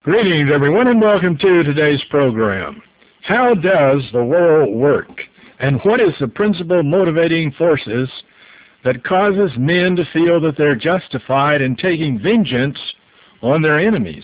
Greetings, everyone, and welcome to today's program. How does the world work, and what is the principal motivating forces that causes men to feel that they're justified in taking vengeance on their enemies?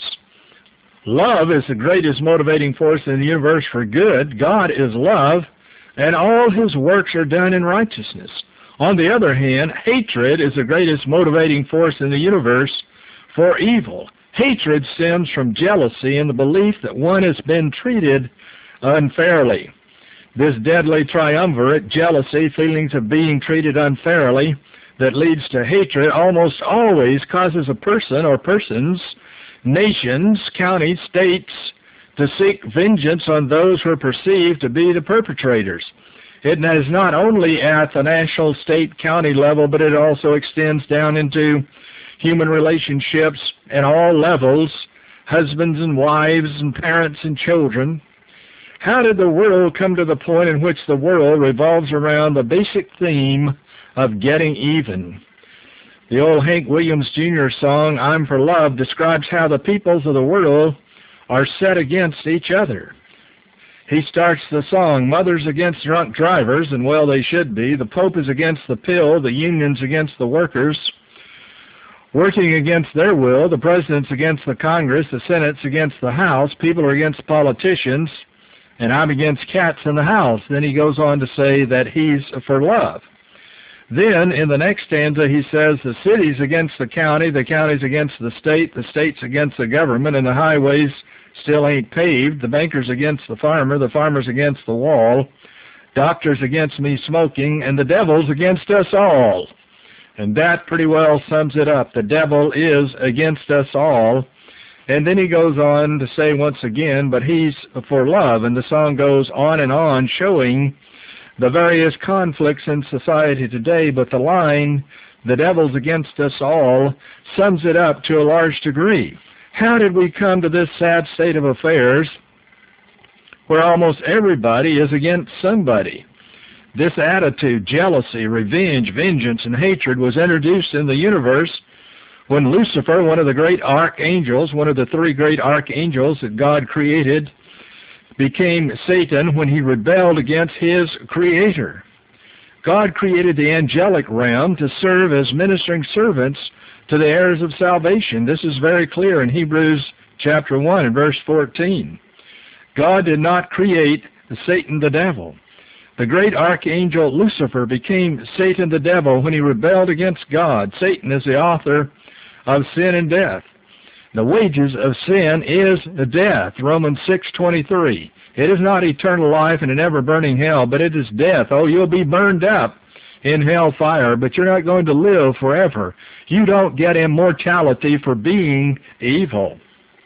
Love is the greatest motivating force in the universe for good. God is love, and all His works are done in righteousness. On the other hand, hatred is the greatest motivating force in the universe for evil. Hatred stems from jealousy and the belief that one has been treated unfairly. This deadly triumvirate, jealousy, feelings of being treated unfairly, that leads to hatred almost always causes a person or persons, nations, counties, states, to seek vengeance on those who are perceived to be the perpetrators. It is not only at the national, state, county level, but it also extends down into human relationships at all levels, husbands and wives and parents and children. How did the world come to the point in which the world revolves around the basic theme of getting even? The old Hank Williams Jr. song, "I'm for Love," describes how the peoples of the world are set against each other. He starts the song, "Mothers against drunk drivers," and well they should be. The Pope is against the pill, the unions against the workers, working against their will, the president's against the Congress, the Senate's against the House, people are against politicians, and I'm against cats in the house. Then he goes on to say that he's for love. Then in the next stanza he says the city's against the county's against the state's against the government, and the highways still ain't paved, the banker's against the farmer's against the wall, doctor's against me smoking, and the devil's against us all. And that pretty well sums it up. The devil is against us all. And then he goes on to say once again, but he's for love. And the song goes on, showing the various conflicts in society today. But the line, "the devil's against us all," sums it up to a large degree. How did we come to this sad state of affairs where almost everybody is against somebody? This attitude, jealousy, revenge, vengeance, and hatred was introduced in the universe when Lucifer, one of the great archangels, one of the three great archangels that God created, became Satan when he rebelled against his Creator. God created the angelic realm to serve as ministering servants to the heirs of salvation. This is very clear in Hebrews chapter 1 and verse 14. God did not create Satan the devil. The great archangel Lucifer became Satan the devil when he rebelled against God. Satan is the author of sin and death. The wages of sin is death, Romans 6:23. It is not eternal life in an ever-burning hell, but it is death. Oh, you'll be burned up in hell fire, but you're not going to live forever. You don't get immortality for being evil.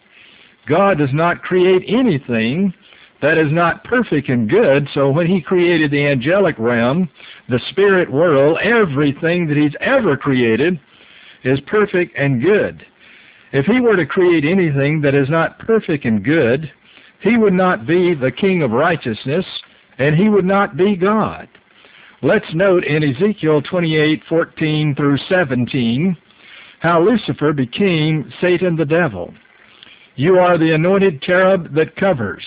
God does not create anything that is not perfect and good, so when he created the angelic realm, the spirit world, everything that he's ever created is perfect and good. If he were to create anything that is not perfect and good, he would not be the King of righteousness, and he would not be God. Let's note in Ezekiel 28:14 through 17, how Lucifer became Satan the devil. "You are the anointed cherub that covers,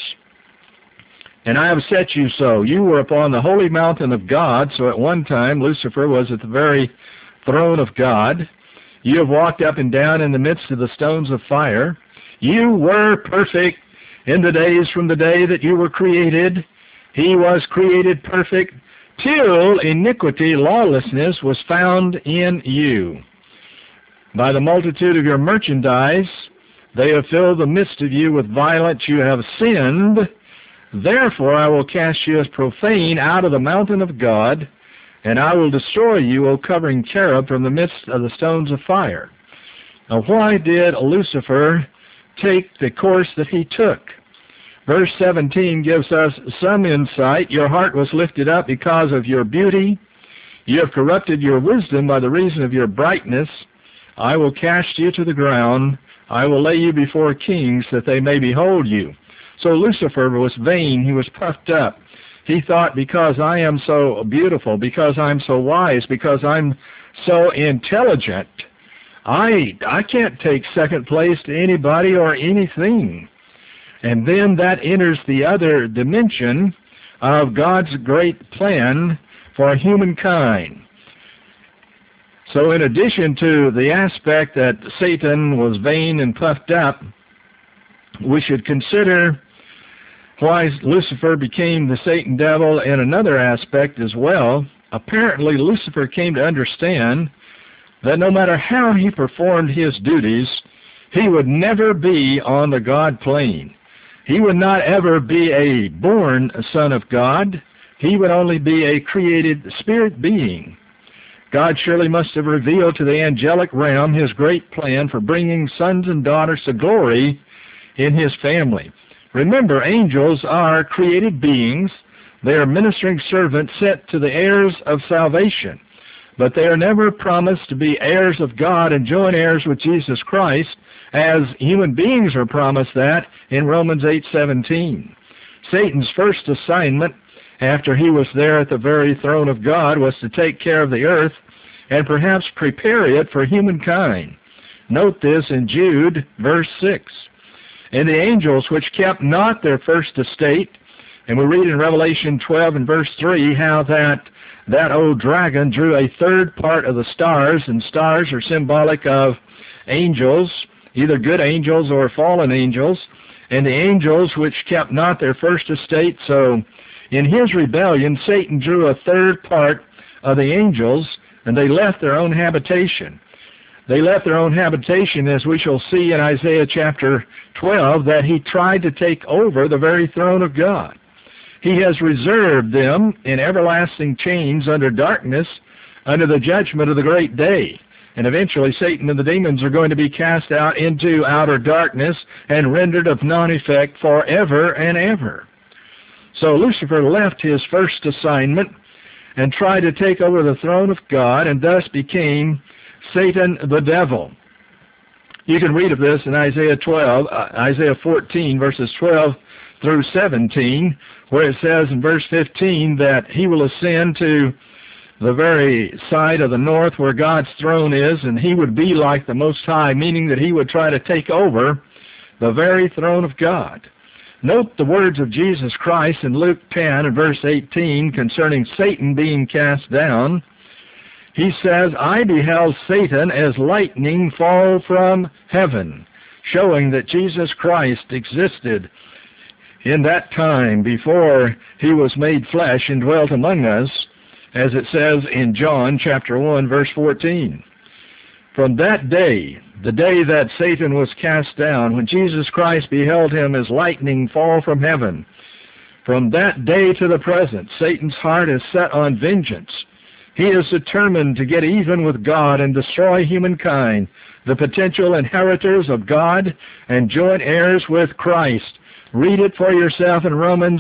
and I have set you so. You were upon the holy mountain of God." So at one time Lucifer was at the very throne of God. "You have walked up and down in the midst of the stones of fire. You were perfect in the days from the day that you were created. He was created perfect till iniquity, lawlessness, was found in you. By the multitude of your merchandise they have filled the midst of you with violence. You have sinned. Therefore I will cast you as profane out of the mountain of God, and I will destroy you, O covering cherub, from the midst of the stones of fire." Now why did Lucifer take the course that he took? Verse 17 gives us some insight. "Your heart was lifted up because of your beauty. You have corrupted your wisdom by the reason of your brightness. I will cast you to the ground. I will lay you before kings that they may behold you." So Lucifer was vain. He was puffed up. He thought, because I am so beautiful, because I'm so wise, because I'm so intelligent, I can't take second place to anybody or anything. And then that enters the other dimension of God's great plan for humankind. So in addition to the aspect that Satan was vain and puffed up, we should consider why Lucifer became the Satan devil in another aspect as well. Apparently, Lucifer came to understand that no matter how he performed his duties, he would never be on the God plane. He would not ever be a born son of God. He would only be a created spirit being. God surely must have revealed to the angelic realm his great plan for bringing sons and daughters to glory in his family. Remember, angels are created beings. They are ministering servants sent to the heirs of salvation. But they are never promised to be heirs of God and joint heirs with Jesus Christ, as human beings are promised that in Romans 8:17. Satan's first assignment after he was there at the very throne of God was to take care of the earth and perhaps prepare it for humankind. Note this in Jude, verse 6. And the angels which kept not their first estate, and we read in Revelation 12 and verse 3 how that old dragon drew a third part of the stars, and stars are symbolic of angels, either good angels or fallen angels, and the angels which kept not their first estate. So in his rebellion, Satan drew a third part of the angels, and they left their own habitation. They left their own habitation, as we shall see in Isaiah chapter 12, that he tried to take over the very throne of God. He has reserved them in everlasting chains under darkness, under the judgment of the great day. And eventually Satan and the demons are going to be cast out into outer darkness and rendered of non-effect forever and ever. So Lucifer left his first assignment and tried to take over the throne of God, and thus became Satan the devil. You can read of this in Isaiah 14, verses 12 through 17, where it says in verse 15 that he will ascend to the very side of the north where God's throne is, and he would be like the Most High, meaning that he would try to take over the very throne of God. Note the words of Jesus Christ in Luke 10 and verse 18 concerning Satan being cast down. He says, I beheld Satan as lightning fall from heaven, showing that Jesus Christ existed in that time before he was made flesh and dwelt among us, as it says in John chapter 1, verse 14. From that day, the day that Satan was cast down, when Jesus Christ beheld him as lightning fall from heaven, from that day to the present, Satan's heart is set on vengeance. He is determined to get even with God and destroy humankind, the potential inheritors of God and joint heirs with Christ. Read it for yourself in Romans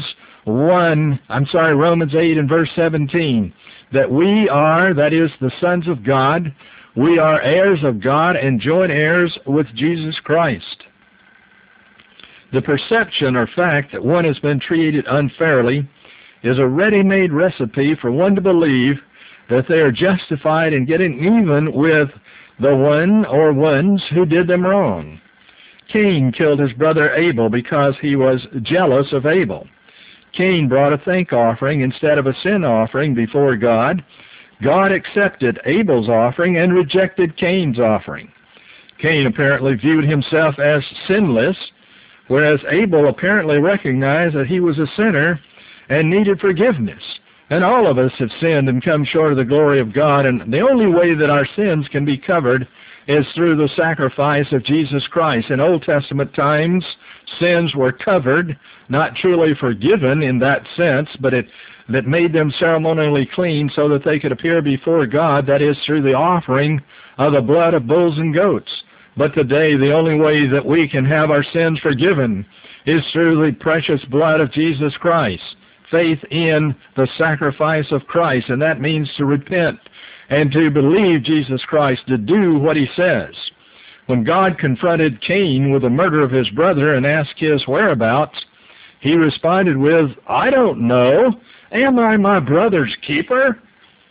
8 and verse 17, that we are, that is, the sons of God, we are heirs of God and joint heirs with Jesus Christ. The perception or fact that one has been treated unfairly is a ready-made recipe for one to believe that they are justified in getting even with the one or ones who did them wrong. Cain killed his brother Abel because he was jealous of Abel. Cain brought a thank offering instead of a sin offering before God. God accepted Abel's offering and rejected Cain's offering. Cain apparently viewed himself as sinless, whereas Abel apparently recognized that he was a sinner and needed forgiveness. And all of us have sinned and come short of the glory of God, and the only way that our sins can be covered is through the sacrifice of Jesus Christ. In Old Testament times, sins were covered, not truly forgiven in that sense, but that made them ceremonially clean so that they could appear before God, that is, through the offering of the blood of bulls and goats. But today, the only way that we can have our sins forgiven is through the precious blood of Jesus Christ. Faith in the sacrifice of Christ, and that means to repent and to believe Jesus Christ, to do what he says. When God confronted Cain with the murder of his brother and asked his whereabouts, he responded with, I don't know. Am I my brother's keeper?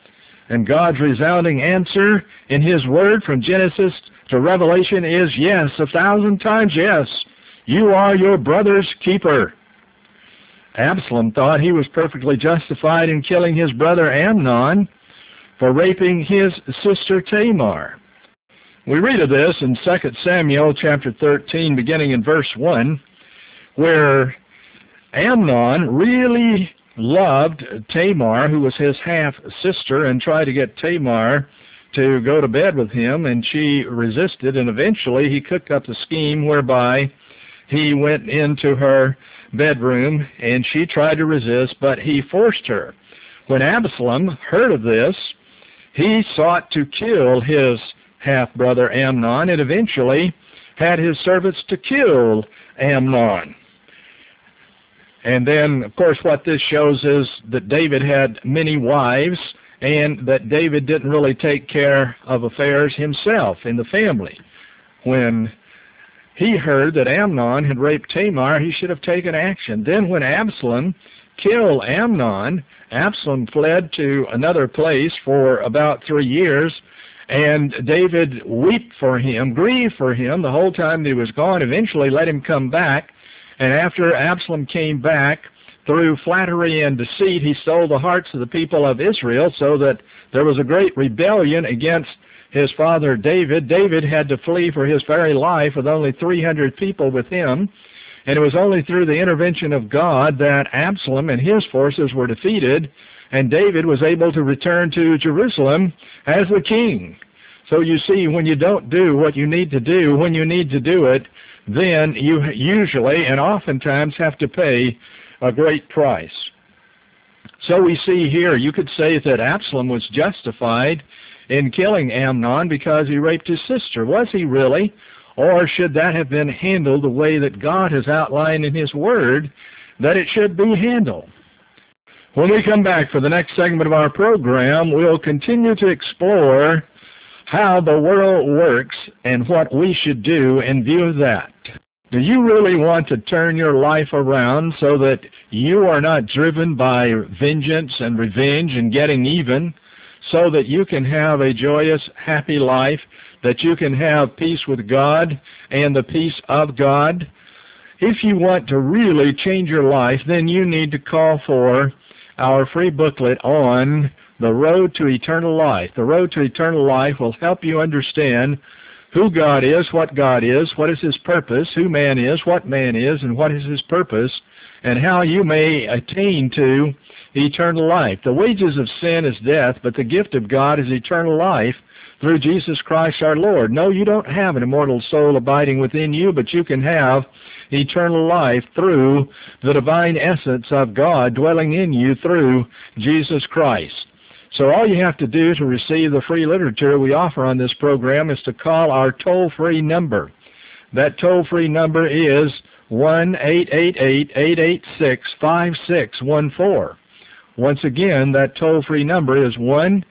And God's resounding answer in His Word from Genesis to Revelation is yes, 1,000 times yes. You are your brother's keeper. Absalom thought he was perfectly justified in killing his brother Amnon for raping his sister Tamar. We read of this in 2 Samuel chapter 13, beginning in verse 1, where Amnon really loved Tamar, who was his half-sister, and tried to get Tamar to go to bed with him, and she resisted, and eventually he cooked up the scheme whereby he went into her bedroom, and she tried to resist, but he forced her. When Absalom heard of this, he sought to kill his half-brother Amnon, and eventually had his servants to kill Amnon. And then, of course, what this shows is that David had many wives, and that David didn't really take care of affairs himself in the family. When he heard that Amnon had raped Tamar, he should have taken action. Then when Absalom killed Amnon, Absalom fled to another place for about 3 years, and David wept for him, grieved for him the whole time that he was gone, eventually let him come back. And after Absalom came back, through flattery and deceit, he stole the hearts of the people of Israel, so that there was a great rebellion against his father David. David had to flee for his very life with only 300 people with him, and it was only through the intervention of God that Absalom and his forces were defeated, and David was able to return to Jerusalem as the king. So you see, when you don't do what you need to do when you need to do it, then you usually and oftentimes have to pay a great price. So we see here, you could say that Absalom was justified in killing Amnon because he raped his sister. Was he really? Or should that have been handled the way that God has outlined in His Word that it should be handled? When we come back for the next segment of our program, we'll continue to explore how the world works and what we should do in view of that. Do you really want to turn your life around so that you are not driven by vengeance and revenge and getting even, so that you can have a joyous, happy life, that you can have peace with God and the peace of God? If you want to really change your life, then you need to call for our free booklet on The Road to Eternal Life. The Road to Eternal Life will help you understand who God is, what is His purpose, who man is, what man is, and what is his purpose, and how you may attain to eternal life. The wages of sin is death, but the gift of God is eternal life through Jesus Christ our Lord. No, you don't have an immortal soul abiding within you, but you can have eternal life through the divine essence of God dwelling in you through Jesus Christ. So all you have to do to receive the free literature we offer on this program is to call our toll-free number. That toll-free number is 1-888-886-5614. Once again, that toll-free number is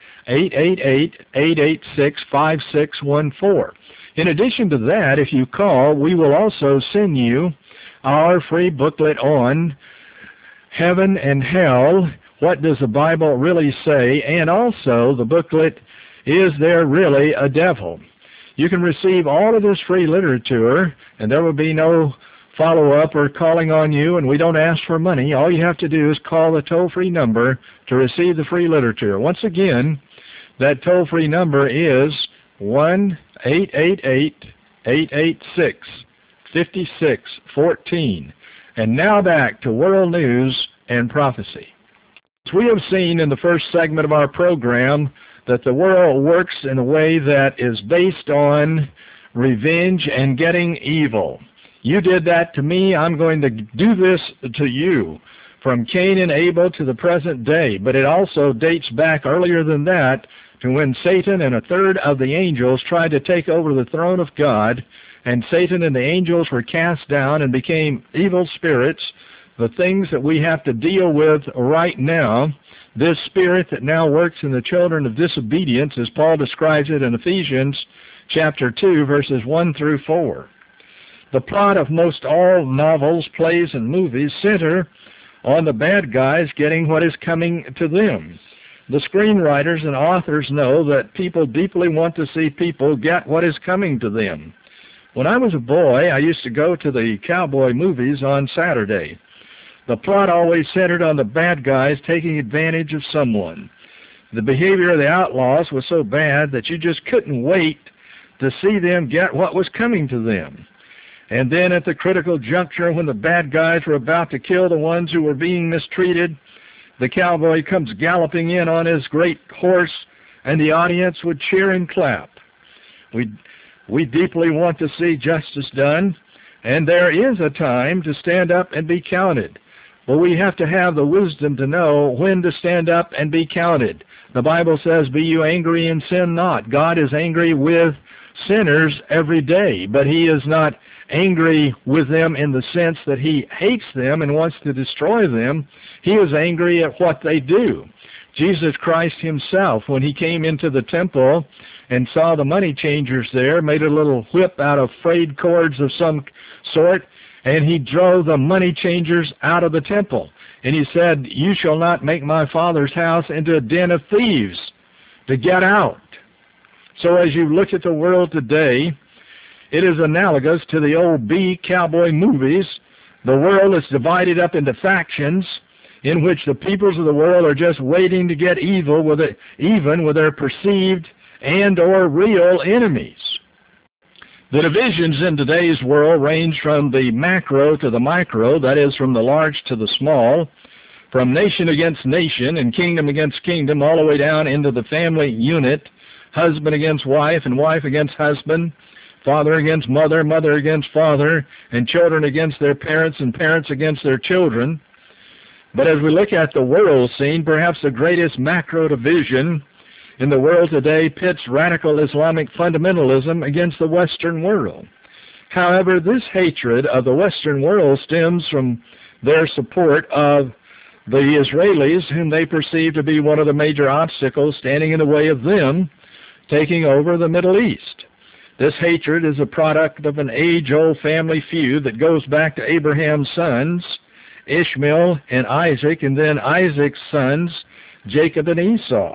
1-888-886-5614. In addition to that, if you call, we will also send you our free booklet on heaven and hell. What does the Bible really say? And also the booklet, Is There Really a Devil? You can receive all of this free literature, and there will be no follow-up or calling on you, and we don't ask for money. All you have to do is call the toll-free number to receive the free literature. Once again, that toll-free number is 1-888-886-5614. And now back to World News and Prophecy. We have seen in the first segment of our program that the world works in a way that is based on revenge and getting evil. You did that to me, I'm going to do this to you, from Cain and Abel to the present day. But it also dates back earlier than that to when Satan and a third of the angels tried to take over the throne of God, and Satan and the angels were cast down and became evil spirits. The things that we have to deal with right now, this spirit that now works in the children of disobedience, as Paul describes it in Ephesians chapter 2, verses 1 through 4. The plot of most all novels, plays, and movies center on the bad guys getting what is coming to them. The screenwriters and authors know that people deeply want to see people get what is coming to them. When I was a boy, I used to go to the cowboy movies on Saturday. The plot always centered on the bad guys taking advantage of someone. The behavior of the outlaws was so bad that you just couldn't wait to see them get what was coming to them. And then at the critical juncture when the bad guys were about to kill the ones who were being mistreated, the cowboy comes galloping in on his great horse, and the audience would cheer and clap. We deeply want to see justice done, and there is a time to stand up and be counted. But we have to have the wisdom to know when to stand up and be counted. The Bible says, "Be you angry and sin not." God is angry with sinners every day, but he is not angry with them in the sense that he hates them and wants to destroy them. He is angry at what they do. Jesus Christ himself, when he came into the temple and saw the money changers there, made a little whip out of frayed cords of some sort, and he drove the money changers out of the temple. And he said, "You shall not make my Father's house into a den of thieves," to get out. So as you look at the world today, it is analogous to the old cowboy movies. The world is divided up into factions in which the peoples of the world are just waiting to get even with their perceived and or real enemies. The divisions in today's world range from the macro to the micro, that is, from the large to the small, from nation against nation and kingdom against kingdom, all the way down into the family unit, husband against wife and wife against husband, father against mother, mother against father, and children against their parents and parents against their children. But as we look at the world scene, perhaps the greatest macro division in the world today pits radical Islamic fundamentalism against the Western world. However, this hatred of the Western world stems from their support of the Israelis, whom they perceive to be one of the major obstacles standing in the way of them taking over the Middle East. This hatred is a product of an age-old family feud that goes back to Abraham's sons, Ishmael and Isaac, and then Isaac's sons, Jacob and Esau.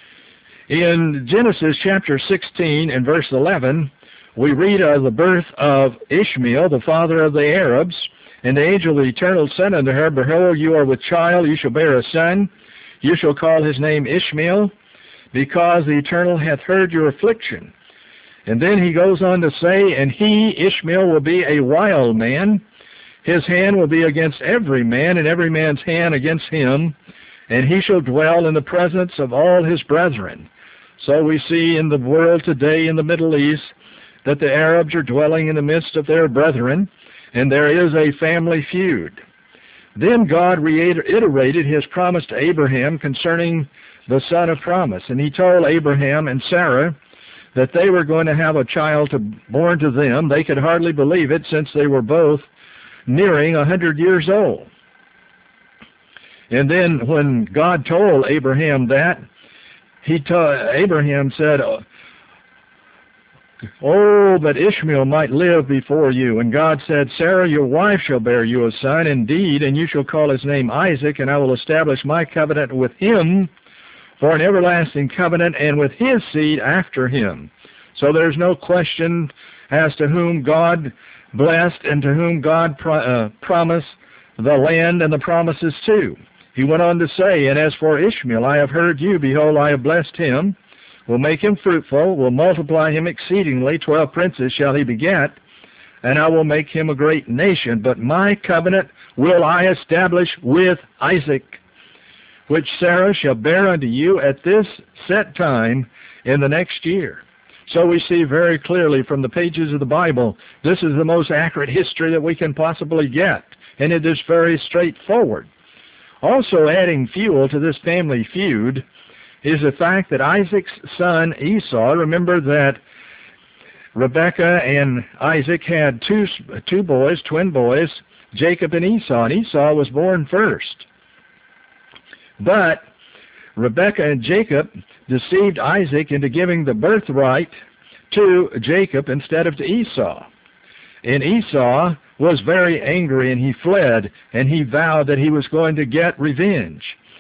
In Genesis chapter 16 and verse 11, we read of the birth of Ishmael, the father of the Arabs, and the angel of the Eternal said unto her, "Behold, you are with child, you shall bear a son, you shall call his name Ishmael, because the Eternal hath heard your affliction." And then he goes on to say, "And he, Ishmael, will be a wild man, his hand will be against every man, and every man's hand against him, and he shall dwell in the presence of all his brethren." So we see in the world today in the Middle East that the Arabs are dwelling in the midst of their brethren, and there is a family feud. Then God reiterated his promise to Abraham concerning the son of promise, and he told Abraham and Sarah that they were going to have a child born to them. They could hardly believe it, since they were both nearing 100 years old. And then when God told Abraham that, Abraham said, "Oh, that Ishmael might live before you." And God said, "Sarah, your wife, shall bear you a son indeed, and you shall call his name Isaac, and I will establish my covenant with him for an everlasting covenant, and with his seed after him." So there's no question as to whom God blessed and to whom God promised the land and the promises to. He went on to say, "And as for Ishmael, I have heard you. Behold, I have blessed him, will make him fruitful, will multiply him exceedingly. 12 princes shall he beget, and I will make him a great nation. But my covenant will I establish with Isaac, which Sarah shall bear unto you at this set time in the next year." So we see very clearly from the pages of the Bible, this is the most accurate history that we can possibly get, and it is very straightforward. Also adding fuel to this family feud is the fact that Isaac's son Esau, remember that Rebekah and Isaac had two boys, twin boys, Jacob and Esau was born first. But Rebekah and Jacob deceived Isaac into giving the birthright to Jacob instead of to Esau. And Esau was very angry, and he fled, and he vowed that he was going to get revenge.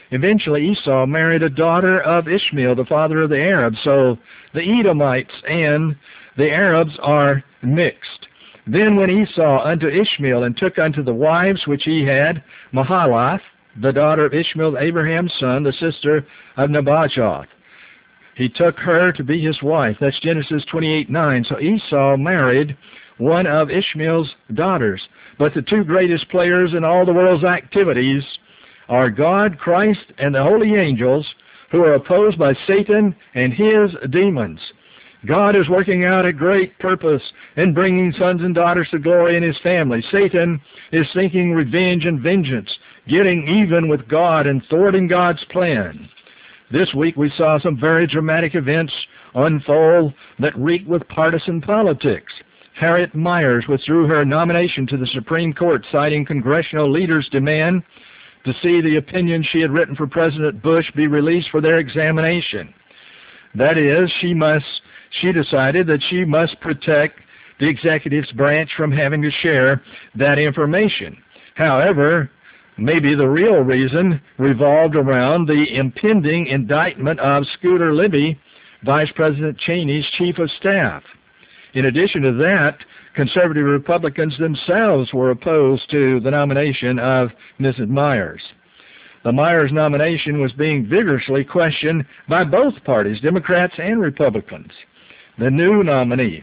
Eventually Esau married a daughter of Ishmael, the father of the Arabs. So the Edomites and the Arabs are mixed. Then went Esau unto Ishmael, and took unto the wives which he had Mahalath, the daughter of Ishmael, Abraham's son, the sister of Nebajoth. He took her to be his wife. That's Genesis 28:9. So Esau married one of Ishmael's daughters. But the two greatest players in all the world's activities are God, Christ, and the holy angels, who are opposed by Satan and his demons. God is working out a great purpose in bringing sons and daughters to glory in his family. Satan is seeking revenge and vengeance, getting even with God and thwarting God's plan. This week we saw some very dramatic events unfold that reeked with partisan politics. Harriet Miers withdrew her nomination to the Supreme Court, citing congressional leaders' demand to see the opinion she had written for President Bush be released for their examination. That is, she decided that she must protect the executive's branch from having to share that information. However, maybe the real reason revolved around the impending indictment of Scooter Libby, Vice President Cheney's chief of staff. In addition to that, conservative Republicans themselves were opposed to the nomination of Mrs. Miers. The Miers nomination was being vigorously questioned by both parties, Democrats and Republicans. The new nominee,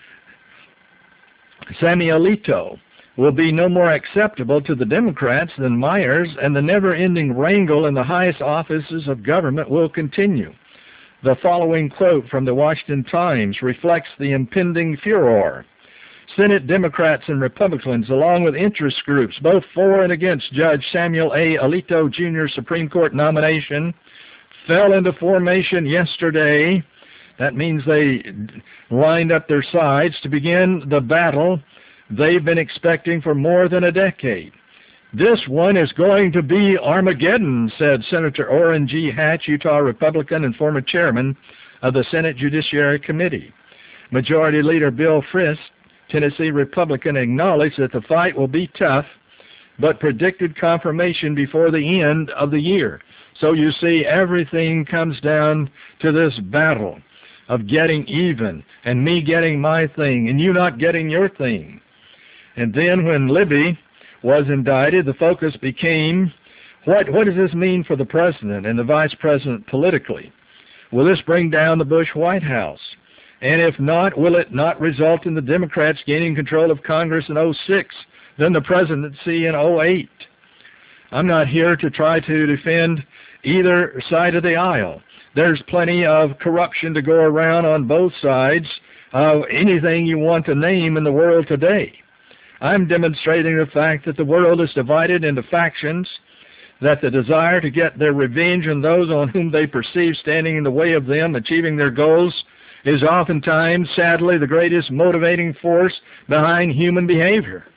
Samuel Alito, will be no more acceptable to the Democrats than Miers, and the never-ending wrangle in the highest offices of government will continue. The following quote from the Washington Times reflects the impending furor. Senate Democrats and Republicans, along with interest groups, both for and against Judge Samuel A. Alito Jr.'s Supreme Court nomination, fell into formation yesterday. That means they lined up their sides to begin the battle they've been expecting for more than a decade. This one is going to be Armageddon, said Senator Orrin G. Hatch, Utah Republican and former chairman of the Senate Judiciary Committee. Majority Leader Bill Frist, Tennessee Republican, acknowledged that the fight will be tough, but predicted confirmation before the end of the year. So you see, everything comes down to this battle of getting even, and me getting my thing, and you not getting your thing. And then when Libby was indicted, the focus became, what does this mean for the president and the vice president politically? Will this bring down the Bush White House? And if not, will it not result in the Democrats gaining control of Congress in 2006, then the presidency in 2008? I'm not here to try to defend either side of the aisle. There's plenty of corruption to go around on both sides of anything you want to name in the world today. I'm demonstrating the fact that the world is divided into factions, that the desire to get their revenge on those on whom they perceive standing in the way of them achieving their goals is oftentimes, sadly, the greatest motivating force behind human behavior.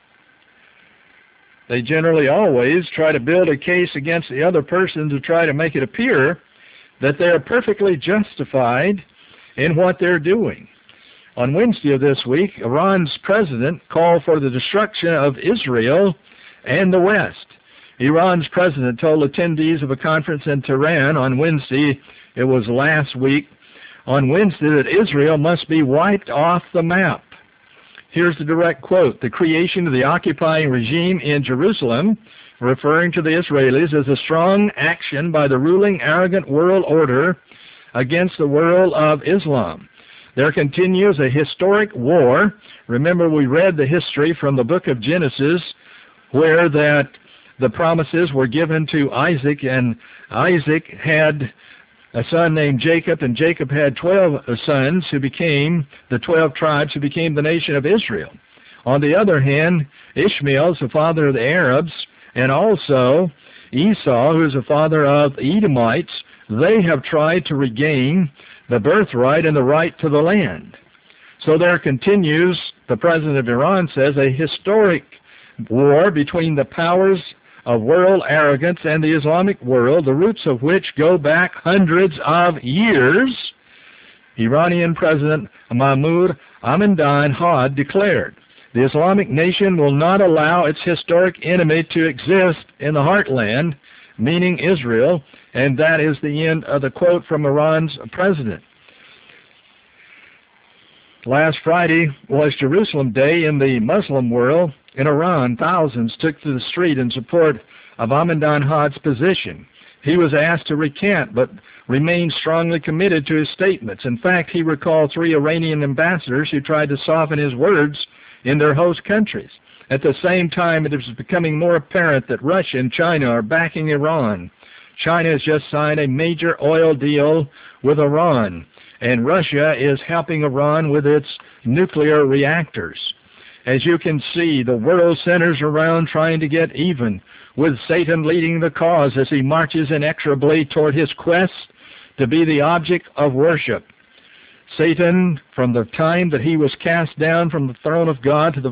They generally always try to build a case against the other person to try to make it appear that they are perfectly justified in what they're doing. On Wednesday of this week, Iran's president called for the destruction of Israel and the West. Iran's president told attendees of a conference in Tehran on Wednesday, it was last week, on Wednesday, that Israel must be wiped off the map. Here's the direct quote: "The creation of the occupying regime in Jerusalem," referring to the Israelis, "is a strong action by the ruling arrogant world order against the world of Islam. There continues a historic war." Remember, we read the history from the book of Genesis, where that the promises were given to Isaac, and Isaac had a son named Jacob, and Jacob had 12 sons who became the 12 tribes who became the nation of Israel. On the other hand, Ishmael is the father of the Arabs, and also Esau, who is the father of the Edomites. They have tried to regain the birthright and the right to the land. So there continues, the president of Iran says, a historic war between the powers of world arrogance and the Islamic world, the roots of which go back hundreds of years. Iranian President Mahmoud Ahmadinejad declared, "The Islamic nation will not allow its historic enemy to exist in the heartland. meaning Israel, and that is the end of the quote from Iran's president. Last Friday was Jerusalem Day in the Muslim world. In Iran, thousands took to the street in support of Ahmadinejad's position. He was asked to recant, but remained strongly committed to his statements. In fact, he recalled 3 Iranian ambassadors who tried to soften his words in their host countries. At the same time, it is becoming more apparent that Russia and China are backing Iran. China has just signed a major oil deal with Iran, and Russia is helping Iran with its nuclear reactors. As you can see, the world centers around trying to get even, with Satan leading the cause as he marches inexorably toward his quest to be the object of worship. Satan, from the time that he was cast down from the throne of God to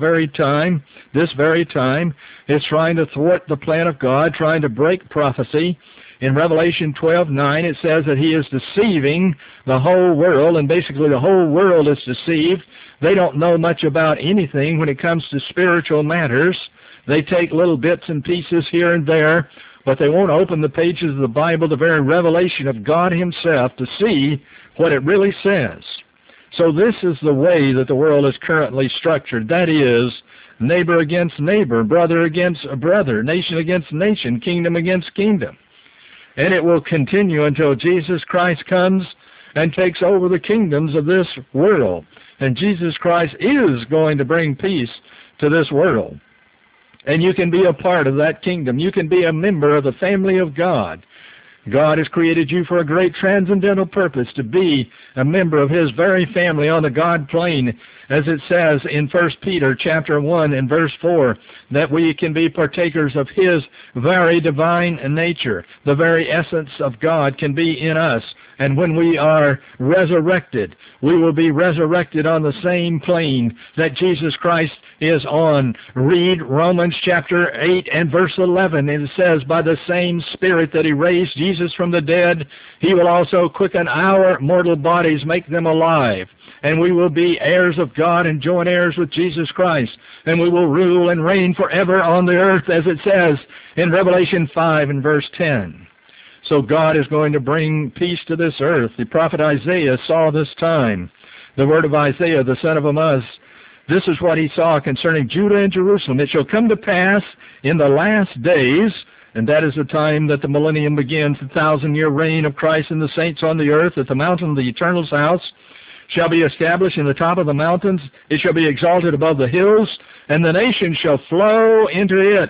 this very time, is trying to thwart the plan of God, trying to break prophecy. In Revelation 12:9, it says that he is deceiving the whole world, and basically the whole world is deceived. They don't know much about anything when it comes to spiritual matters. They take little bits and pieces here and there, but they won't open the pages of the Bible, the very revelation of God himself, to see what it really says. So this is the way that the world is currently structured. That is, neighbor against neighbor, brother against brother, nation against nation, kingdom against kingdom. And it will continue until Jesus Christ comes and takes over the kingdoms of this world. And Jesus Christ is going to bring peace to this world. And you can be a part of that kingdom. You can be a member of the family of God. God has created you for a great transcendental purpose, to be a member of his very family on the God plane, as it says in 1 Peter chapter 1 and verse 4, that we can be partakers of his very divine nature. The very essence of God can be in us. And when we are resurrected, we will be resurrected on the same plane that Jesus Christ is on. Read Romans chapter 8 and verse 11. And it says, by the same Spirit that he raised Jesus from the dead, he will also quicken our mortal bodies, make them alive. And we will be heirs of God and joint heirs with Jesus Christ. And we will rule and reign forever on the earth, as it says in Revelation 5 and verse 10. So God is going to bring peace to this earth. The prophet Isaiah saw this time. The word of Isaiah, the son of Amoz, this is what he saw concerning Judah and Jerusalem. It shall come to pass in the last days, and that is the time that the millennium begins, the 1,000-year reign of Christ and the saints on the earth, that the mountain of the Eternal's house shall be established in the top of the mountains. It shall be exalted above the hills, and the nations shall flow into it.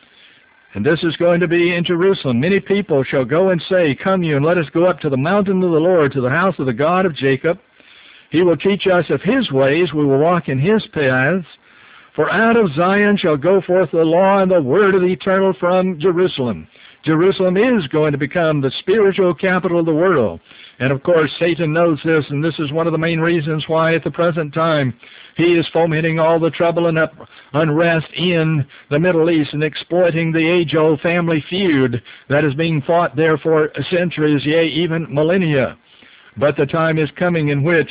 And this is going to be in Jerusalem. Many people shall go and say, come you, and let us go up to the mountain of the Lord, to the house of the God of Jacob. He will teach us of his ways. We will walk in his paths. For out of Zion shall go forth the law and the word of the eternal from Jerusalem. Jerusalem is going to become the spiritual capital of the world. And of course, Satan knows this, and this is one of the main reasons why at the present time he is fomenting all the trouble and unrest in the Middle East and exploiting the age-old family feud that is being fought there for centuries, yea, even millennia. But the time is coming in which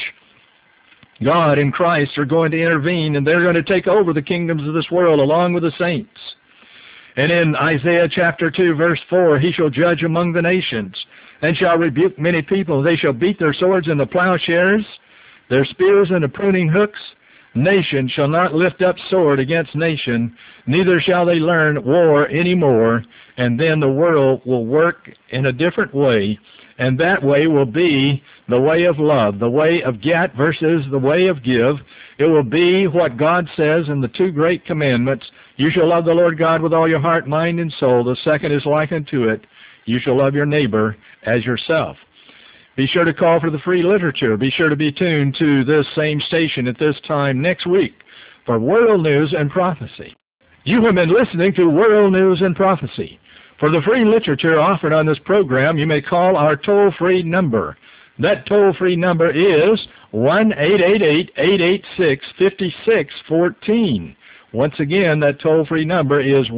God and Christ are going to intervene, and they're going to take over the kingdoms of this world along with the saints. And in Isaiah chapter 2, verse 4, he shall judge among the nations, and shall rebuke many people. They shall beat their swords into plowshares, their spears into pruning hooks. Nation shall not lift up sword against nation, neither shall they learn war any more. And then the world will work in a different way, and that way will be the way of love, the way of get versus the way of give. It will be what God says in the 2 great commandments. You shall love the Lord God with all your heart, mind, and soul. The second is like unto it. You shall love your neighbor as yourself. Be sure to call for the free literature. Be sure to be tuned to this same station at this time next week for World News and Prophecy. You have been listening to World News and Prophecy. For the free literature offered on this program, you may call our toll-free number. That toll-free number is 1-888-886-5614. Once again, that toll-free number is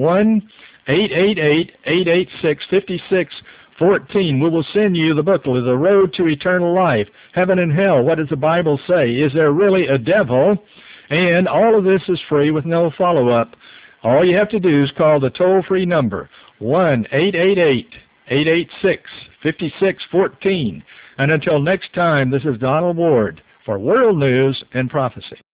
1-888-886-5614. We will send you the booklet, The Road to Eternal Life, Heaven and Hell. What does the Bible say? Is there really a devil? And all of this is free with no follow-up. All you have to do is call the toll-free number, 1-888-886-5614. And until next time, this is Donald Ward for World News and Prophecy.